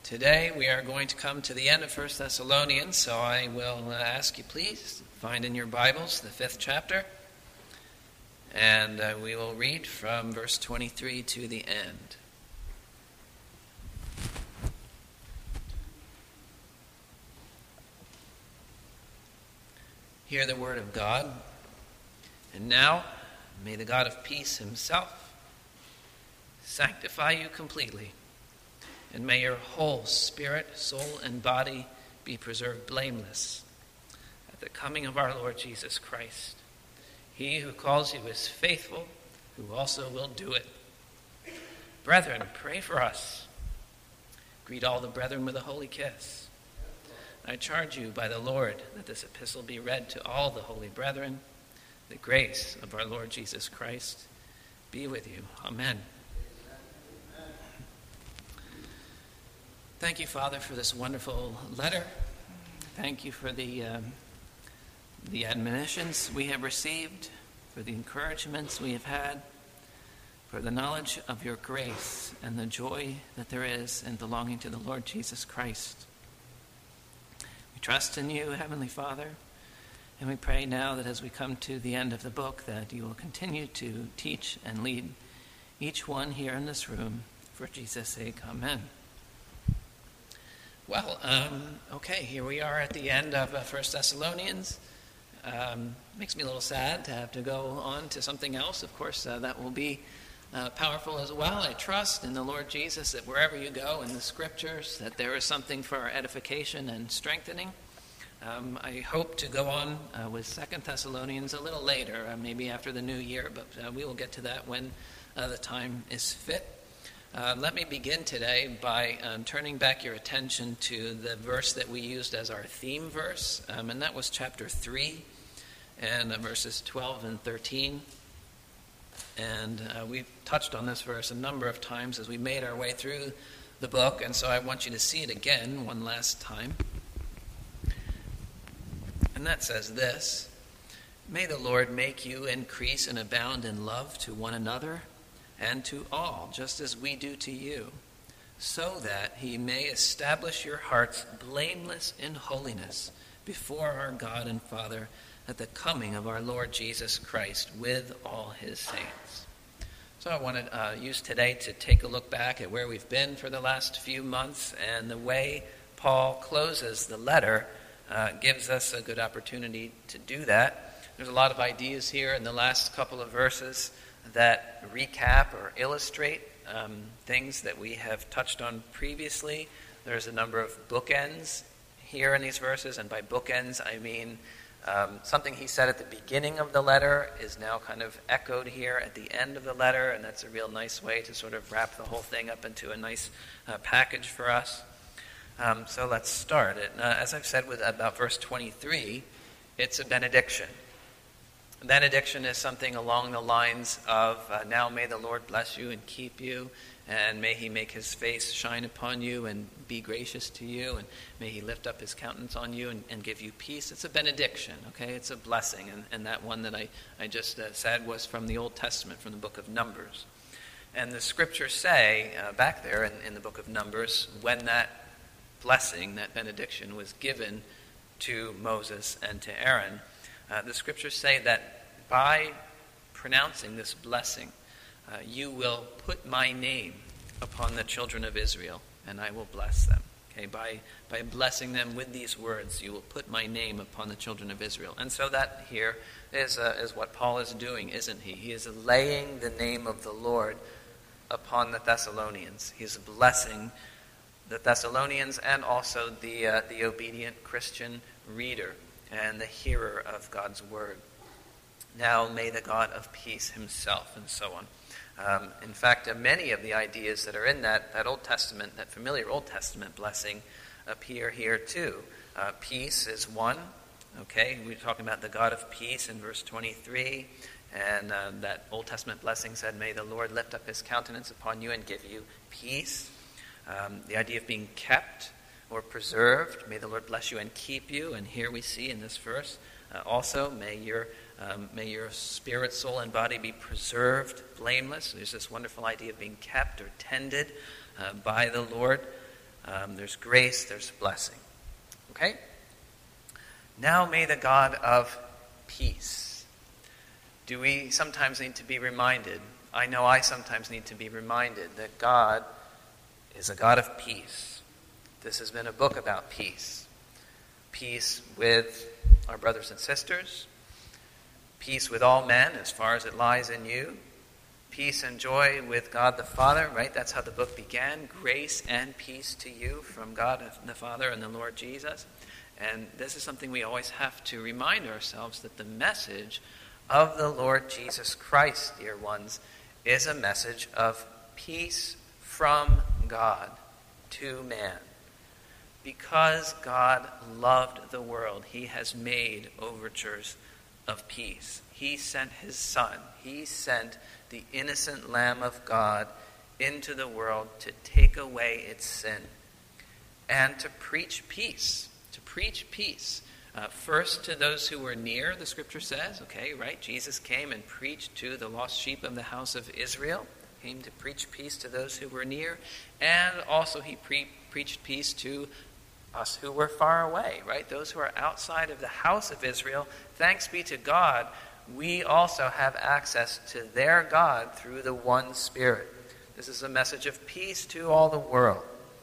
Today we are going to come to the end of 1 Thessalonians, so I will ask you please find in your Bibles the 5th chapter, and we will read from verse 23 to the end. Hear the word of God. And now, may the God of peace himself sanctify you completely, and may your whole spirit, soul, and body be preserved blameless at the coming of our Lord Jesus Christ. He who calls you is faithful, who also will do it. Brethren, pray for us. Greet all the brethren with a holy kiss. I charge you by the Lord that this epistle be read to all the holy brethren. The grace of our Lord Jesus Christ be with you. Amen. Thank you, Father, for this wonderful letter. Thank you for the admonitions we have received, for the encouragements we have had, for the knowledge of your grace and the joy that there is in belonging to the Lord Jesus Christ. We trust in you, Heavenly Father, and we pray now that as we come to the end of the book that you will continue to teach and lead each one here in this room. For Jesus' sake, amen. Well, okay, here we are at the end of 1 Thessalonians. Makes me a little sad to have to go on to something else. Of course, that will be powerful as well. I trust in the Lord Jesus that wherever you go in the Scriptures, that there is something for our edification and strengthening. I hope to go on with 2 Thessalonians a little later, maybe after the new year, but we will get to that when the time is fit. Let me begin today by turning back your attention to the verse that we used as our theme verse, and that was chapter 3 and verses 12 and 13. And we've touched on this verse a number of times as we made our way through the book, and so I want you to see it again one last time. And that says this: "May the Lord make you increase and abound in love to one another and to all, just as we do to you, so that he may establish your hearts blameless in holiness before our God and Father at the coming of our Lord Jesus Christ with all his saints." So I want to use today to take a look back at where we've been for the last few months, and the way Paul closes the letter gives us a good opportunity to do that. There's a lot of ideas here in the last couple of verses that recap or illustrate things that we have touched on previously. There's a number of bookends here in these verses, and by bookends I mean something he said at the beginning of the letter is now kind of echoed here at the end of the letter, and that's a real nice way to sort of wrap the whole thing up into a nice package for us. So let's start it. As I've said with about verse 23, it's a benediction. Benediction is something along the lines of, now may the Lord bless you and keep you, and may he make his face shine upon you and be gracious to you, and may he lift up his countenance on you and give you peace. It's a benediction, okay? It's a blessing, and that one that I just said was from the Old Testament, from the book of Numbers. And the scriptures say, back there in the book of Numbers, when that blessing, that benediction, was given to Moses and to Aaron, the scriptures say that by pronouncing this blessing, you will put my name upon the children of Israel, and I will bless them. Okay, by blessing them with these words, you will put my name upon the children of Israel. And so that here is what Paul is doing, isn't he? He is laying the name of the Lord upon the Thessalonians. He is blessing the Thessalonians and also the obedient Christian reader and the hearer of God's word. Now may the God of peace himself, and so on. In fact, many of the ideas that are in that Old Testament, that familiar Old Testament blessing, appear here too. Peace is one. Okay, we're talking about the God of peace in verse 23, and that Old Testament blessing said, "May the Lord lift up his countenance upon you and give you peace." The idea of being kept or preserved, may the Lord bless you and keep you. And here we see in this verse also, may your spirit, soul, and body be preserved blameless. There's this wonderful idea of being kept or tended by the Lord. There's grace, there's blessing. Okay? Now may the God of peace. Do we sometimes need to be reminded? I know I sometimes need to be reminded that God is a God of peace. This has been a book about peace. Peace with our brothers and sisters. Peace with all men as far as it lies in you. Peace and joy with God the Father, right? That's how the book began. Grace and peace to you from God the Father and the Lord Jesus. And this is something we always have to remind ourselves, that the message of the Lord Jesus Christ, dear ones, is a message of peace from God to man. Because God loved the world, he has made overtures of peace. He sent his Son. He sent the innocent Lamb of God into the world to take away its sin and to preach peace. To preach peace. First to those who were near, the scripture says, okay, right? Jesus came and preached to the lost sheep of the house of Israel. Came to preach peace to those who were near. And also he preached peace to us who were far away, right? Those who are outside of the house of Israel. Thanks be to God, we also have access to their God through the one Spirit. This is a message of peace to all the world.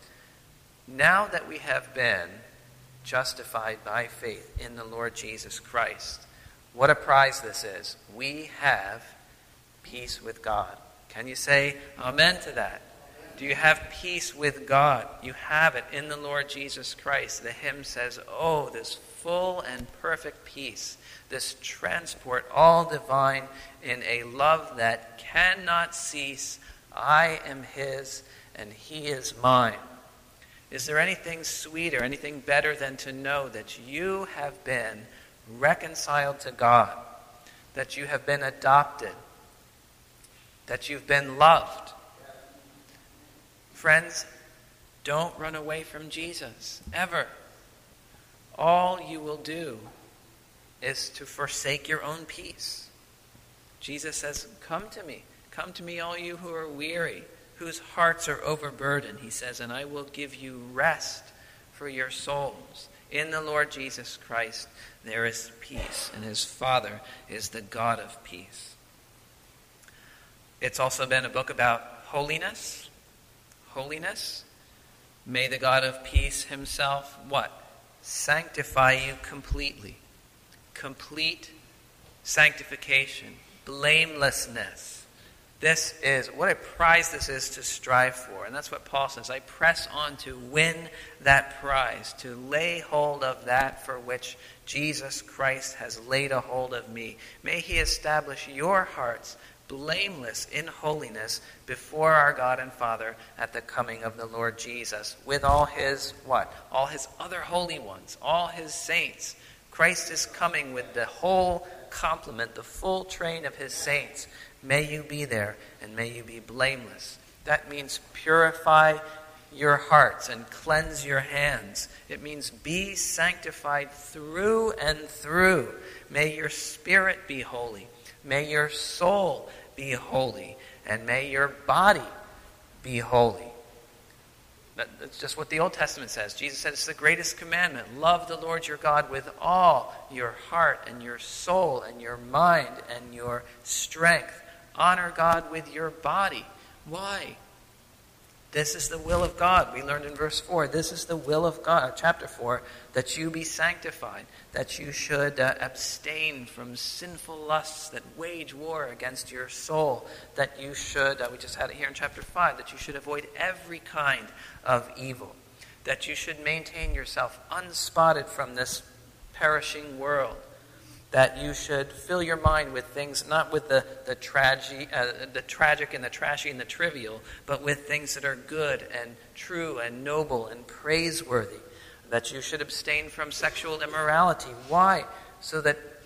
Now that we have been justified by faith in the Lord Jesus Christ, what a prize this is. We have peace with God. Can you say amen to that? Do you have peace with God? You have it in the Lord Jesus Christ. The hymn says, oh, this full and perfect peace, this transport all divine in a love that cannot cease. I am his and he is mine. Is there anything sweeter, anything better than to know that you have been reconciled to God, that you have been adopted, that you've been loved? Friends, don't run away from Jesus, ever. All you will do is to forsake your own peace. Jesus says, come to me, all you who are weary, whose hearts are overburdened, he says, and I will give you rest for your souls. In the Lord Jesus Christ, there is peace, and his Father is the God of peace. It's also been a book about holiness. Holiness. May the God of peace himself, what? Sanctify you completely. Complete sanctification. Blamelessness. This is, what a prize this is to strive for. And that's what Paul says. I press on to win that prize, to lay hold of that for which Jesus Christ has laid a hold of me. May he establish your hearts blameless in holiness before our God and Father at the coming of the Lord Jesus, with all his, what? All his other holy ones, all his saints. Christ is coming with the whole complement, the full train of his saints. May you be there, and may you be blameless. That means purify your hearts and cleanse your hands. It means be sanctified through and through. May your spirit be holy. May your soul be holy, and may your body be holy. That's just what the Old Testament says. Jesus said it's the greatest commandment. Love the Lord your God with all your heart and your soul and your mind and your strength. Honor God with your body. Why? This is the will of God. We learned in verse 4, this is the will of God, chapter 4, that you be sanctified, that you should abstain from sinful lusts that wage war against your soul, that you should, we just had it here in chapter 5, that you should avoid every kind of evil, that you should maintain yourself unspotted from this perishing world, that you should fill your mind with things, not with the tragic and the trashy and the trivial, but with things that are good and true and noble and praiseworthy. That you should abstain from sexual immorality. Why? So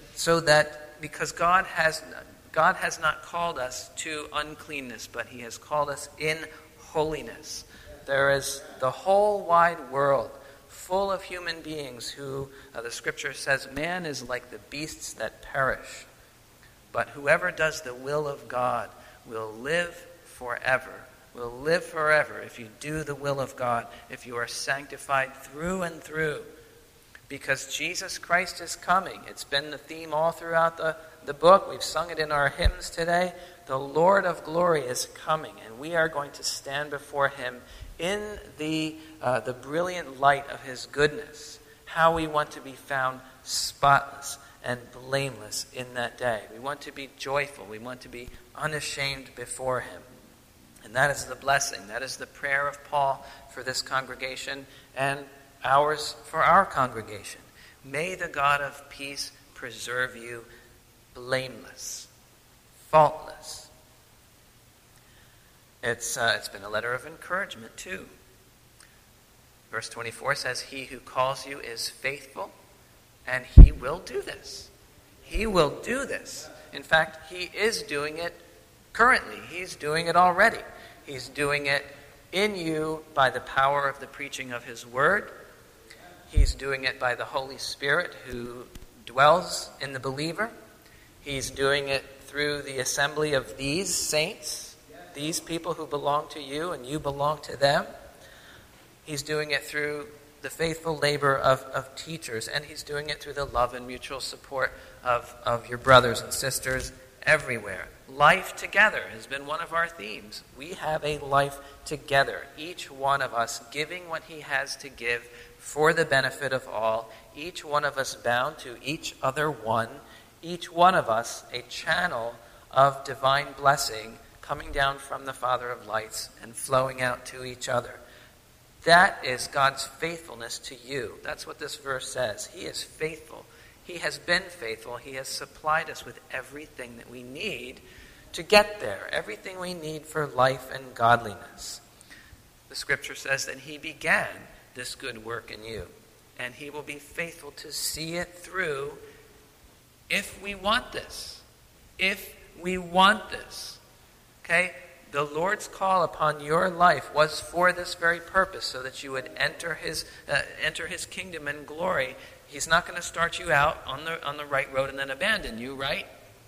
that because God has not called us to uncleanness, but he has called us in holiness. There is the whole wide world full of human beings who, the scripture says, man is like the beasts that perish. But whoever does the will of God will live forever will live forever if you do the will of God, if you are sanctified through and through. Because Jesus Christ is coming. It's been the theme all throughout the book. We've sung it in our hymns today. The Lord of glory is coming, and we are going to stand before him in the brilliant light of his goodness. How we want to be found spotless and blameless in that day. We want to be joyful. We want to be unashamed before him. And that is the blessing. That is the prayer of Paul for this congregation and ours for our congregation. May the God of peace preserve you blameless, faultless. It's been a letter of encouragement too. Verse 24 says, he who calls you is faithful, and he will do this. He will do this. In fact, he is doing it currently. He's doing it already. He's doing it in you by the power of the preaching of his word. He's doing it by the Holy Spirit who dwells in the believer. He's doing it through the assembly of these saints, these people who belong to you and you belong to them. He's doing it through the faithful labor of teachers, and he's doing it through the love and mutual support of your brothers and sisters everywhere. Life together has been one of our themes. We have a life together, each one of us giving what he has to give for the benefit of all, each one of us bound to each other one, each one of us a channel of divine blessing coming down from the Father of lights and flowing out to each other. That is God's faithfulness to you. That's what this verse says. He is faithful. He has been faithful. He has supplied us with everything that we need to get there, everything we need for life and godliness. The scripture says that he began this good work in you, and he will be faithful to see it through if we want this. If we want this. Okay? The Lord's call upon your life was for this very purpose, so that you would enter his kingdom and glory. He's not going to start you out on the right road and then abandon you, right?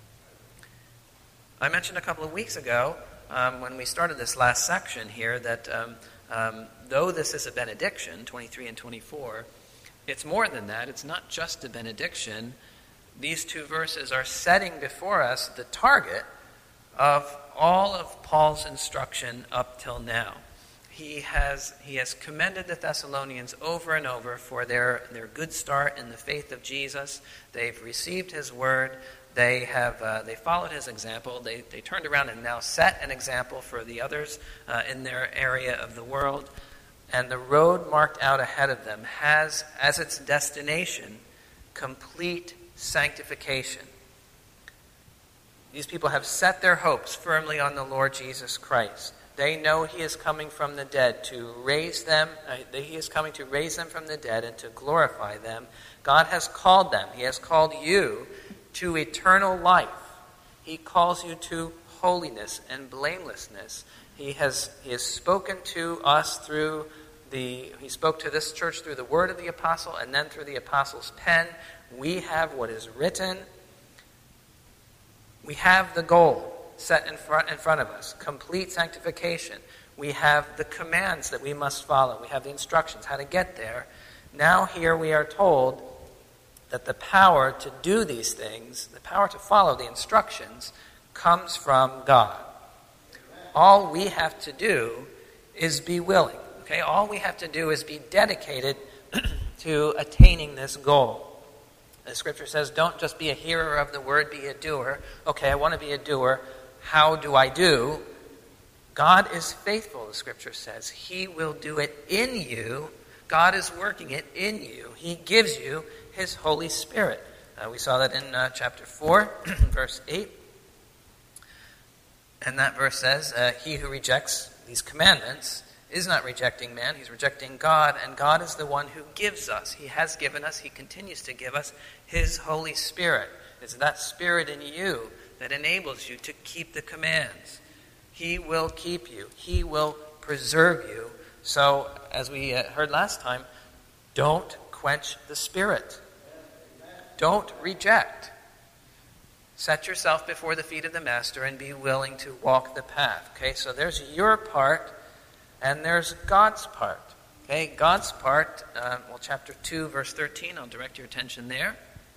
I mentioned a couple of weeks ago, when we started this last section here, that though this is a benediction, 23 and 24, it's more than that. It's not just a benediction. These two verses are setting before us the target of all of Paul's instruction up till now. He has commended the Thessalonians over and over for their good start in the faith of Jesus. They've received his word. They followed his example. They turned around and now set an example for the others in their area of the world. And the road marked out ahead of them has as its destination complete sanctification. These people have set their hopes firmly on the Lord Jesus Christ. They know he is coming from the dead to raise them. He is coming to raise them from the dead and to glorify them. God has called them. He has called you to eternal life. He calls you to holiness and blamelessness. He has spoken to us he spoke to this church through the word of the apostle and then through the apostle's pen. We have what is written. We have the goal set in front of us, complete sanctification. We have the commands that we must follow. We have the instructions how to get there. Now here we are told that the power to do these things, the power to follow the instructions, comes from God. All we have to do is be willing. Okay? All we have to do is be dedicated to attaining this goal. The scripture says, don't just be a hearer of the word, be a doer. Okay, I want to be a doer. How do I do? God is faithful, the scripture says. He will do it in you. God is working it in you. He gives you his Holy Spirit. We saw that in chapter 4, verse 8. And that verse says, he who rejects these commandments is not rejecting man, he's rejecting God, and God is the one who gives us. He has given us, he continues to give us his Holy Spirit. It's that Spirit in you that enables you to keep the commands. He will keep you. He will preserve you. So, as we heard last time, don't quench the Spirit. Don't reject. Set yourself before the feet of the Master and be willing to walk the path. Okay, so there's your part and there's God's part. Okay, God's part, chapter 2, verse 13, I'll direct your attention there.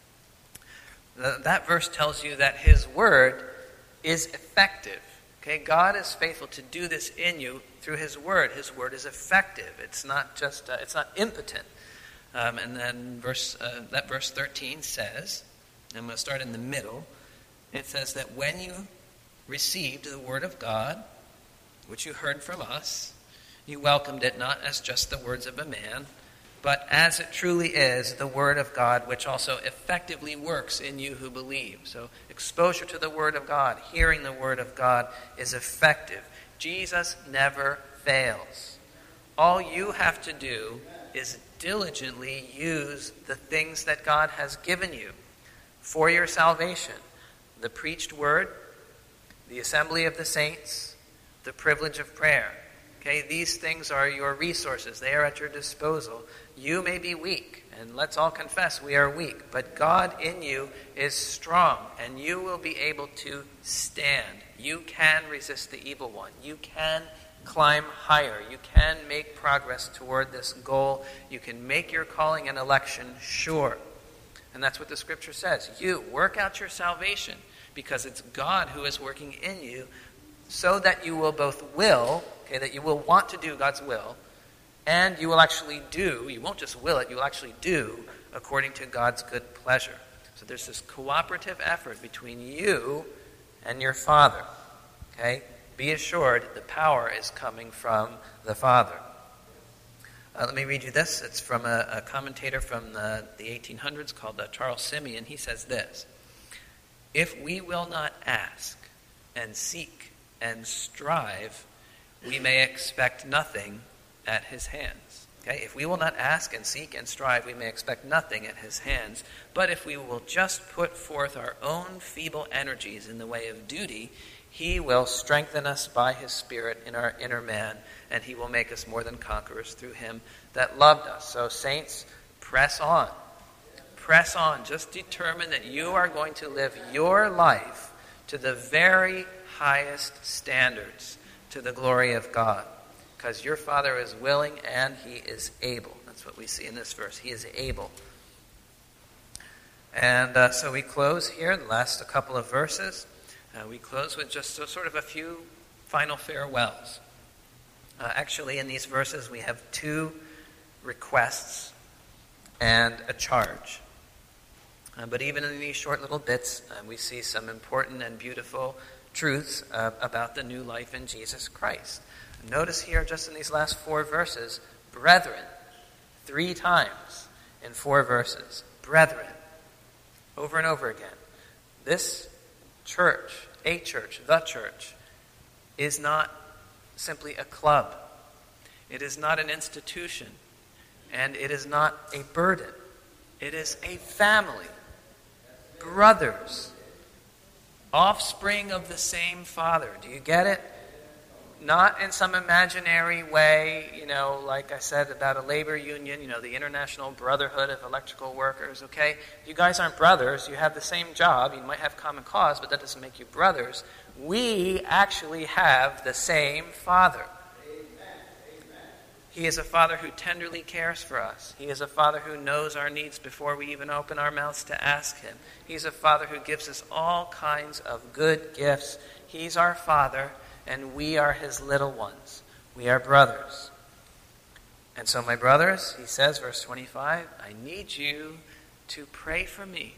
That verse tells you that his word is effective. Okay, God is faithful to do this in you through his word. His word is effective. It's not just, it's not impotent. And then verse 13 says, I'm going to start in the middle. It says that when you received the word of God, which you heard from us, you welcomed it not as just the words of a man, but as it truly is, the word of God, which also effectively works in you who believe. So exposure to the word of God, hearing the word of God is effective. Jesus never fails. All you have to do is diligently use the things that God has given you for your salvation. The preached word, the assembly of the saints, the privilege of prayer. Okay, these things are your resources. They are at your disposal. You may be weak, and let's all confess we are weak, but God in you is strong, and you will be able to stand. You can resist the evil one. You can climb higher. You can make progress toward this goal. You can make your calling and election sure. And that's what the scripture says. You work out your salvation because it's God who is working in you so that you will both will, okay, that you will want to do God's will, and you will actually do, you won't just will it, you will actually do according to God's good pleasure. So there's this cooperative effort between you and your Father. Okay? Be assured the power is coming from the Father. Let me read you this. It's from a commentator from the 1800s called Charles Simeon. He says this: if we will not ask and seek and strive, we may expect nothing at his hands. Okay? If we will not ask and seek and strive, we may expect nothing at his hands. But if we will just put forth our own feeble energies in the way of duty, he will strengthen us by his Spirit in our inner man, and he will make us more than conquerors through him that loved us. So saints, press on. Press on. Just determine that you are going to live your life to the very highest standards, to the glory of God. Because your Father is willing and he is able. That's what we see in this verse. He is able. And so we close here, the last couple of verses. We close with just sort of a few final farewells. Actually, in these verses, we have two requests and a charge. But even in these short little bits, we see some important and beautiful truths about the new life in Jesus Christ. Notice here, just in these last 4 verses, brethren, 3 times in 4 verses. Brethren, over and over again. This church, the church, is not simply a club. It is not an institution. And it is not a burden. It is a family. Brothers. Offspring of the same Father. Do you get it? Not in some imaginary way, like I said about a labor union, the International Brotherhood of Electrical Workers, okay? You guys aren't brothers. You have the same job. You might have common cause, but that doesn't make you brothers. We actually have the same Father. He is a Father who tenderly cares for us. He is a Father who knows our needs before we even open our mouths to ask him. He's a Father who gives us all kinds of good gifts. He's our Father, and we are his little ones. We are brothers. And so, my brothers, he says, verse 25, I need you to pray for me.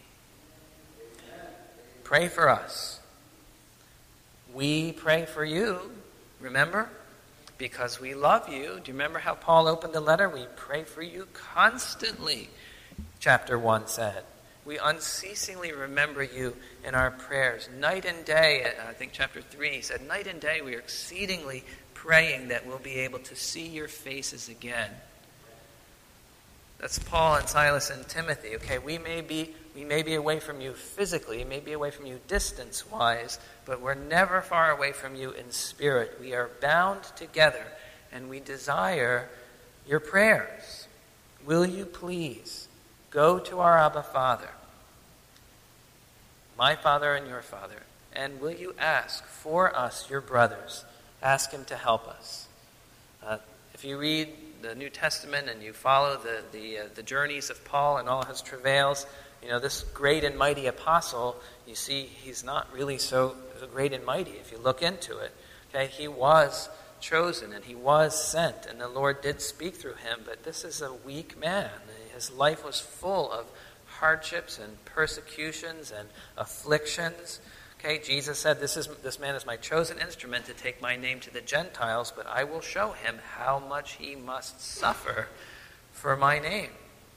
Pray for us. We pray for you, remember? Because we love you. Do you remember how Paul opened the letter? We pray for you constantly, chapter 1 said. We unceasingly remember you in our prayers. Night and day, I think chapter 3 said, night and day we are exceedingly praying that we'll be able to see your faces again. That's Paul and Silas and Timothy. Okay, we may be away from you physically, we may be away from you distance-wise, but we're never far away from you in spirit. We are bound together, and we desire your prayers. Will you please go to our Abba Father? my Father and your Father? And will you ask for us, your brothers? Ask him to help us. If you read the New Testament and you follow the journeys of Paul and all his travails, this great and mighty apostle, you see he's not really so great and mighty if you look into it. Okay, he was chosen and he was sent, and the Lord did speak through him, but this is a weak man. His life was full of hardships and persecutions and afflictions. Okay, Jesus said, this man is my chosen instrument to take my name to the Gentiles, but I will show him how much he must suffer for my name.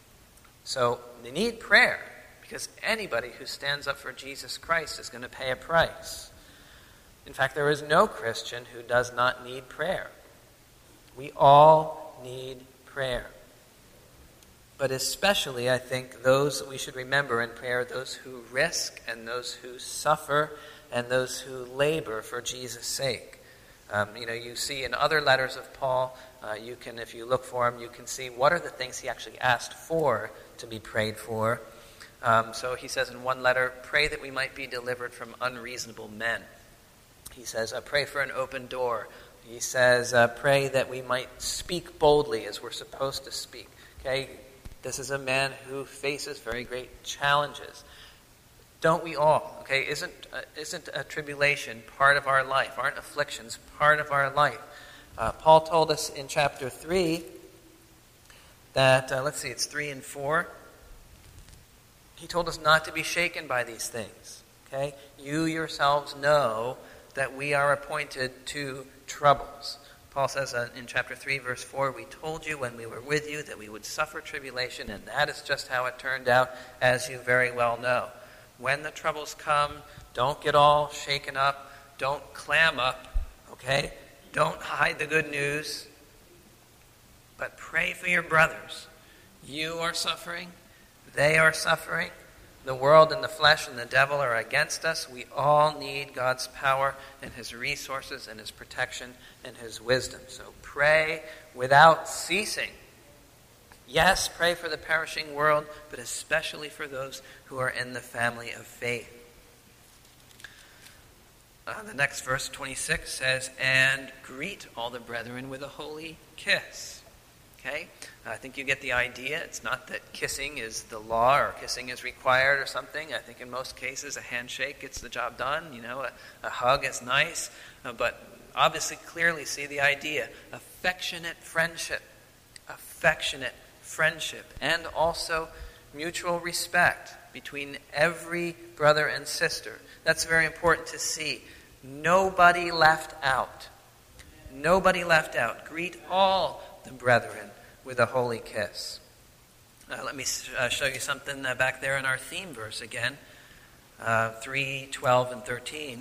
So they need prayer, because anybody who stands up for Jesus Christ is going to pay a price. In fact, there is no Christian who does not need prayer. We all need prayer. But especially, I think, those that we should remember in prayer, those who risk and those who suffer and those who labor for Jesus' sake. You see in other letters of Paul, you can, if you look for him, you can see what are the things he actually asked for to be prayed for. So he says in one letter, pray that we might be delivered from unreasonable men. He says, pray for an open door. He says, pray that we might speak boldly as we're supposed to speak. Okay? This is a man who faces very great challenges. Don't we all? Okay, isn't a tribulation part of our life? Aren't afflictions part of our life? Paul told us in chapter 3 that, it's 3 and 4. He told us not to be shaken by these things. Okay, you yourselves know that we are appointed to troubles. Paul says in chapter 3, verse 4, we told you when we were with you that we would suffer tribulation, and that is just how it turned out, as you very well know. When the troubles come, don't get all shaken up. Don't clam up, okay? Don't hide the good news. But pray for your brothers. You are suffering. They are suffering. The world and the flesh and the devil are against us. We all need God's power and his resources and his protection and his wisdom. So pray without ceasing. Yes, pray for the perishing world, but especially for those who are in the family of faith. The next verse, 26, says, and greet all the brethren with a holy kiss. Okay? I think you get the idea. It's not that kissing is the law or kissing is required or something. I think in most cases a handshake gets the job done. A hug is nice. But obviously clearly see the idea. Affectionate friendship. And also mutual respect between every brother and sister. That's very important to see. Nobody left out. Greet all the brethren with a holy kiss. Let me show you something back there in our theme verse again. 3, 12, and 13.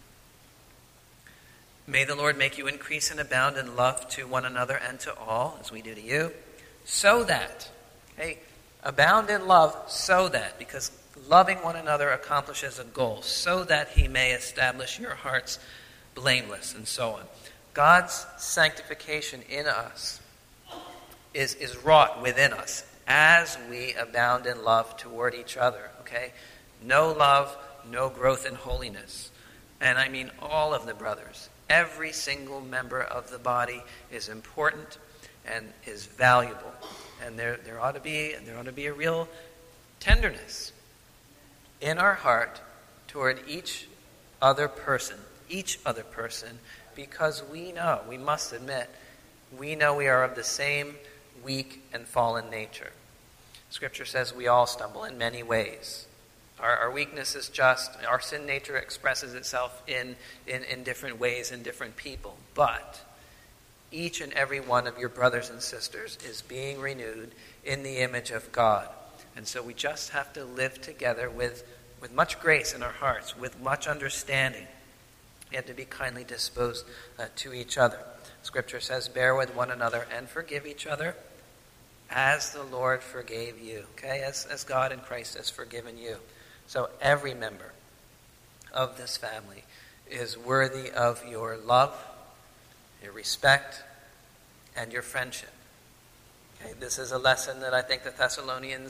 May the Lord make you increase and abound in love to one another and to all, as we do to you, so that, abound in love so that, because loving one another accomplishes a goal, so that he may establish your hearts blameless, and so on. God's sanctification in us is wrought within us as we abound in love toward each other, okay? No love, no growth in holiness. And I mean all of the brothers. Every single member of the body is important and is valuable. And there ought to be a real tenderness in our heart toward each other person, because we must admit, we know we are of the same weak and fallen nature. Scripture says we all stumble in many ways. Our weakness is our sin nature expresses itself in different ways in different people. But each and every one of your brothers and sisters is being renewed in the image of God. And so we just have to live together with much grace in our hearts, with much understanding. We have to be kindly disposed to each other. Scripture says, bear with one another and forgive each other as the Lord forgave you. Okay, as God in Christ has forgiven you. So every member of this family is worthy of your love, your respect, and your friendship. Okay, this is a lesson that I think the Thessalonians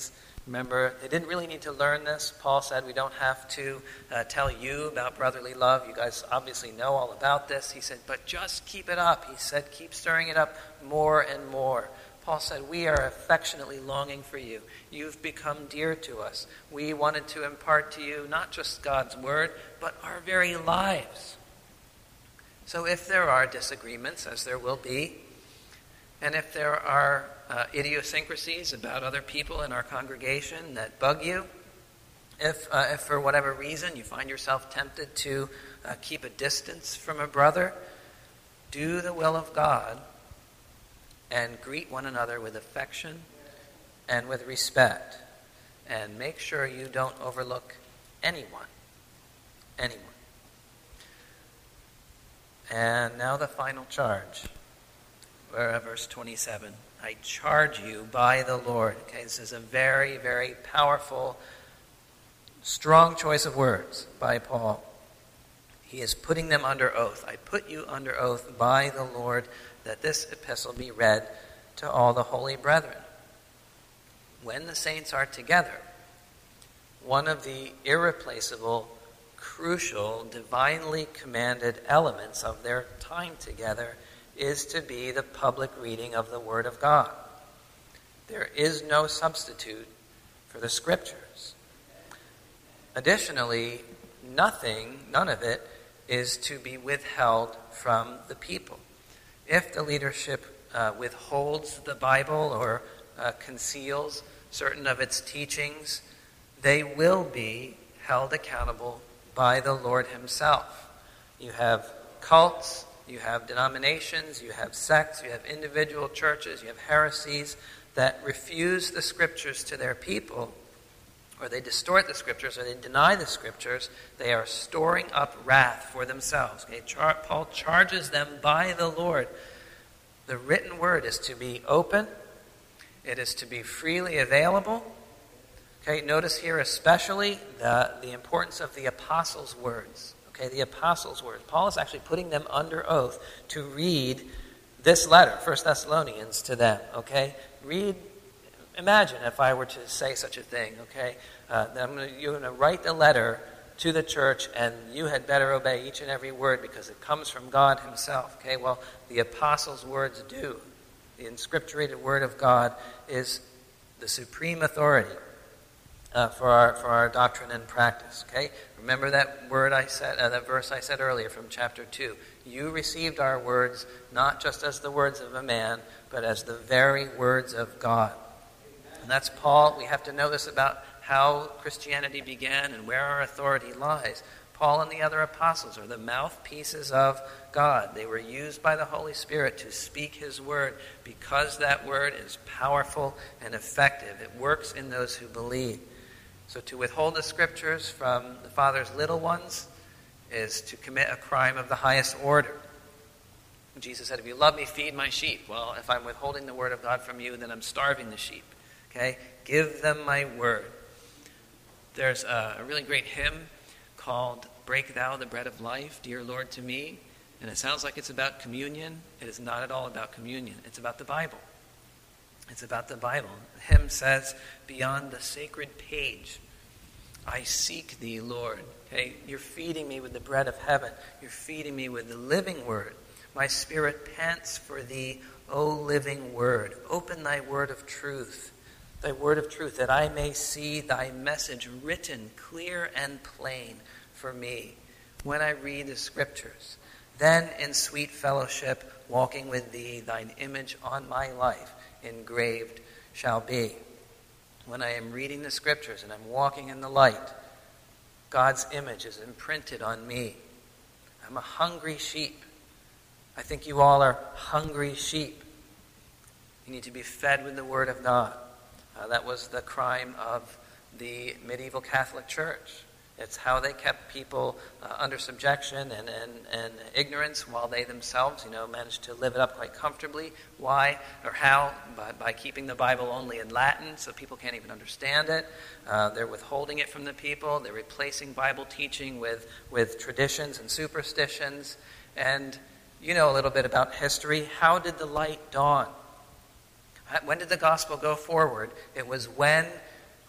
Remember, they didn't really need to learn this. Paul said we don't have to tell you about brotherly love. You guys obviously know all about this. He said, but just keep it up. He said, keep stirring it up more and more. Paul said, we are affectionately longing for you. You've become dear to us. We wanted to impart to you not just God's word, but our very lives. So if there are disagreements, as there will be, and if there are idiosyncrasies about other people in our congregation that bug you, if for whatever reason you find yourself tempted to keep a distance from a brother, do the will of God and greet one another with affection and with respect. And make sure you don't overlook anyone. Anyone. And now the final charge. Verse 27. I charge you by the Lord. Okay, this is a very, very powerful, strong choice of words by Paul. He is putting them under oath. I put you under oath by the Lord that this epistle be read to all the holy brethren. When the saints are together, one of the irreplaceable, crucial, divinely commanded elements of their time together is to be the public reading of the Word of God. There is no substitute for the Scriptures. Additionally, none of it is to be withheld from the people. If the leadership withholds the Bible or conceals certain of its teachings, they will be held accountable by the Lord himself. You have cults, you have denominations, you have sects, you have individual churches, you have heresies that refuse the Scriptures to their people, or they distort the Scriptures, or they deny the Scriptures. They are storing up wrath for themselves. Okay? Paul charges them by the Lord. The written word is to be open. It is to be freely available. Okay, notice here especially the importance of the apostles' words. Okay, the apostles' words. Paul is actually putting them under oath to read this letter, 1 Thessalonians, to them. Okay, imagine if I were to say such a thing. Okay, you're going to write the letter to the church, and you had better obey each and every word because it comes from God himself. Okay, well, the apostles' words do. The inscripturated word of God is the supreme authority for our doctrine and practice. Okay, remember that word I said, that verse I said earlier from chapter 2. You received our words not just as the words of a man, but as the very words of God. And that's Paul. We have to know this about how Christianity began and where our authority lies. Paul and the other apostles are the mouthpieces of God. They were used by the Holy Spirit to speak his word because that word is powerful and effective. It works in those who believe. So to withhold the Scriptures from the Father's little ones is to commit a crime of the highest order. Jesus said, if you love me, feed my sheep. Well, if I'm withholding the word of God from you, then I'm starving the sheep. Okay? Give them my word. There's a really great hymn called Break Thou the Bread of Life, Dear Lord to Me. And it sounds like it's about communion. It is not at all about communion. It's about the Bible. It's about the Bible. The hymn says, beyond the sacred page, I seek thee, Lord. Okay, you're feeding me with the bread of heaven. You're feeding me with the living word. My spirit pants for thee, O living word. Open thy word of truth, that I may see thy message written clear and plain for me when I read the Scriptures. Then in sweet fellowship, walking with thee, thine image on my life engraved shall be. When I am reading the Scriptures and I'm walking in the light, God's image is imprinted on me. I'm a hungry sheep. I think you all are hungry sheep. You need to be fed with the Word of God. That was the crime of the medieval Catholic Church. It's how they kept people under subjection and ignorance while they themselves, managed to live it up quite comfortably. Why or how? By keeping the Bible only in Latin, so people can't even understand it. They're withholding it from the people. They're replacing Bible teaching with traditions and superstitions. And you know a little bit about history. How did the light dawn? When did the gospel go forward? It was when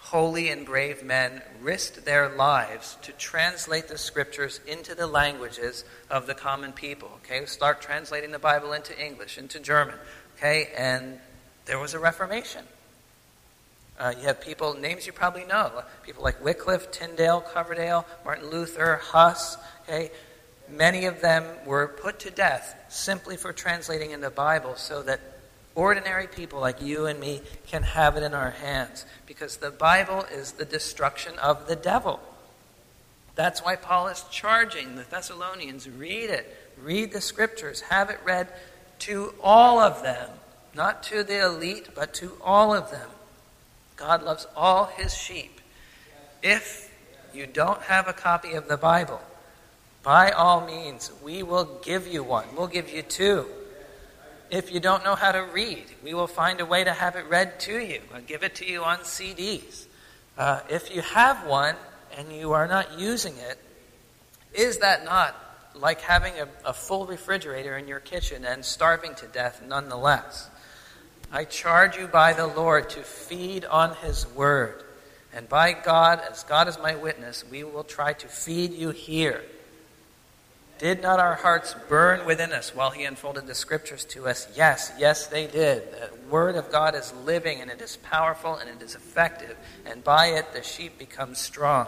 holy and brave men risked their lives to translate the scriptures into the languages of the common people. Okay, start translating the Bible into English, into German. Okay, and there was a Reformation. You have people, names you probably know, people like Wycliffe, Tyndale, Coverdale, Martin Luther, Huss. Okay, many of them were put to death simply for translating in the Bible so that ordinary people like you and me can have it in our hands. Because the Bible is the destruction of the devil. That's why Paul is charging the Thessalonians, read it. Read the scriptures. Have it read to all of them. Not to the elite, but to all of them. God loves all his sheep. If you don't have a copy of the Bible, by all means, we will give you one. We'll give you two. If you don't know how to read, we will find a way to have it read to you. I'll give it to you on CDs. If you have one and you are not using it, is that not like having a full refrigerator in your kitchen and starving to death nonetheless? I charge you by the Lord to feed on his word. And by God, as God is my witness, we will try to feed you here. Did not our hearts burn within us while he unfolded the scriptures to us? Yes, they did. The word of God is living, and it is powerful, and it is effective. And by it, the sheep become strong.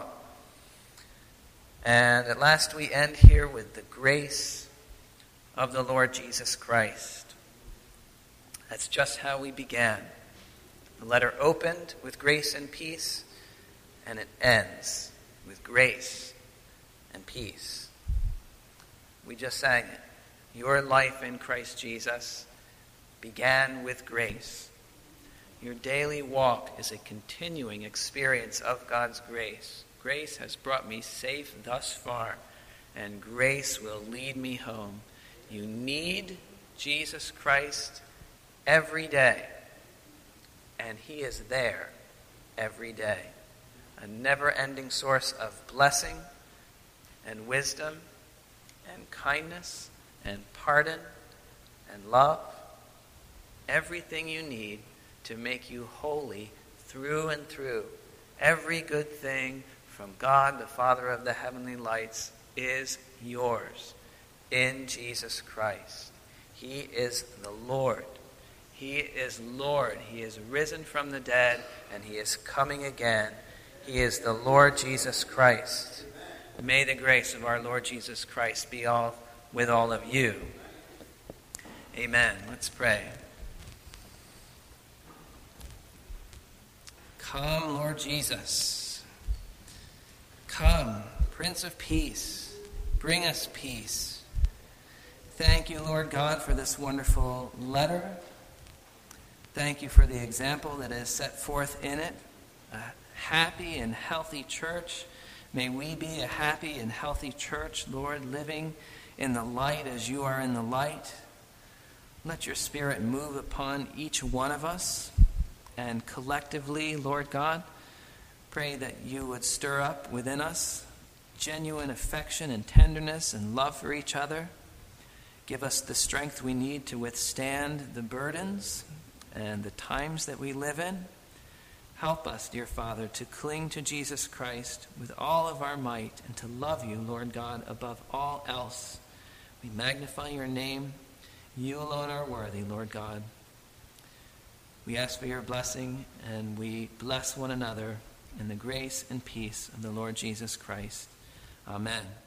And at last we end here with the grace of the Lord Jesus Christ. That's just how we began. The letter opened with grace and peace, and it ends with grace and peace. We just sang it. Your life in Christ Jesus began with grace. Your daily walk is a continuing experience of God's grace. Grace has brought me safe thus far, and grace will lead me home. You need Jesus Christ every day, and he is there every day. A never-ending source of blessing and wisdom and kindness and pardon and love. Everything you need to make you holy through and through. Every good thing from God, the Father of the heavenly lights, is yours in Jesus Christ. He is the Lord. He is Lord. He is risen from the dead, and he is coming again. He is the Lord Jesus Christ. May the grace of our Lord Jesus Christ be with all of you. Amen. Let's pray. Come, Lord Jesus. Come, Prince of Peace. Bring us peace. Thank you, Lord God, for this wonderful letter. Thank you for the example that is set forth in it. A happy and healthy church. May we be a happy and healthy church, Lord, living in the light as you are in the light. Let your Spirit move upon each one of us. And collectively, Lord God, pray that you would stir up within us genuine affection and tenderness and love for each other. Give us the strength we need to withstand the burdens and the times that we live in. Help us, dear Father, to cling to Jesus Christ with all of our might and to love you, Lord God, above all else. We magnify your name. You alone are worthy, Lord God. We ask for your blessing, and we bless one another in the grace and peace of the Lord Jesus Christ. Amen.